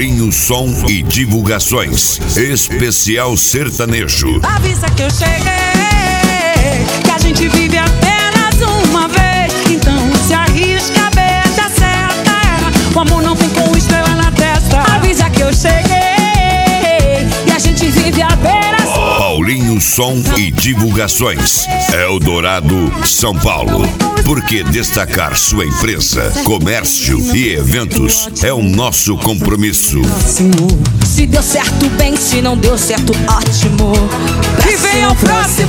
Paulinho Som e Divulgações. Especial sertanejo. Avisa que eu cheguei, que a gente vive apenas uma vez. Então se arrisca, beija, acerta. O amor não vem com estrela na testa. Avisa que eu cheguei, e a gente vive apenas. Paulinho Som e Divulgações. Eldorado, São Paulo. Porque destacar sua empresa, comércio e eventos é o nosso compromisso. Se deu certo, bem, se não deu certo, ótimo. E vem ao próximo,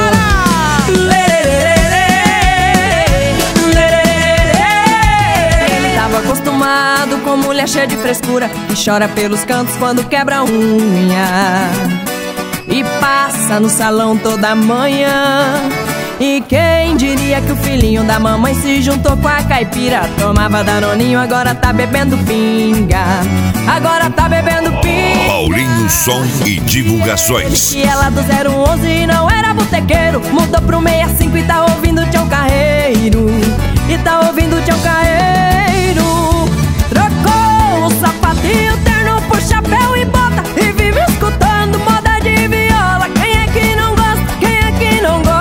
Ele tava acostumado com mulher cheia de frescura e chora pelos cantos quando quebra unha. E passa no salão toda manhã. E quem diria que o filhinho da mamãe se juntou com a caipira? Tomava danoninho, agora tá bebendo pinga. Agora tá bebendo pinga. Paulinho Som e Divulgações. E ela do 011 não era botequeiro, mudou pro 65 e tá ouvindo Tião Carreiro. E tá ouvindo Tião Carreiro. Trocou o sapatinho, terno por chapéu e bota e vive escutando moda de viola. Quem é que não gosta? Quem é que não gosta?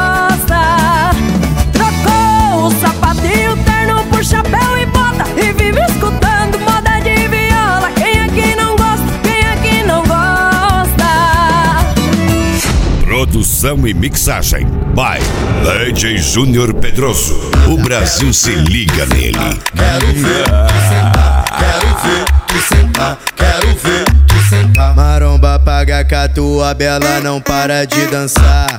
Trocou o sapatinho, terno por chapéu e bota e vive escutando moda de viola. Quem é que não gosta? Quem é que não gosta? Produção e mixagem by DJ Júnior Pedroso. O Brasil se liga nele. Quero ver tu sentar, quero ver tu sentar, quero ver tu sentar. Maromba paga com a tua bela, não para de dançar.